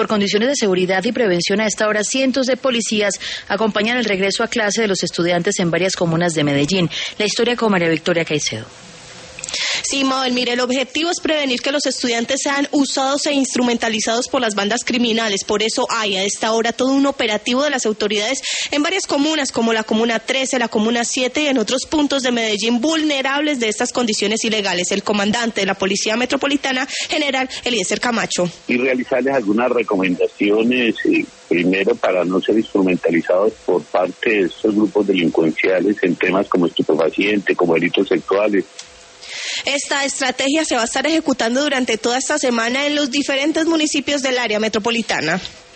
Por condiciones de seguridad y prevención, a esta hora cientos de policías acompañan el regreso a clase de los estudiantes en varias comunas de Medellín. La historia con María Victoria Caicedo. Sí, Mabel, mire, el objetivo es prevenir que los estudiantes sean usados e instrumentalizados por las bandas criminales. Por eso hay a esta hora todo un operativo de las autoridades en varias comunas, como la Comuna 13, la Comuna 7 y en otros puntos de Medellín vulnerables de estas condiciones ilegales. El comandante de la Policía Metropolitana, General Eliezer Camacho. Y realizarles algunas recomendaciones, primero para no ser instrumentalizados por parte de estos grupos delincuenciales en temas como estupefacientes, como delitos sexuales. Esta estrategia se va a estar ejecutando durante toda esta semana en los diferentes municipios del área metropolitana.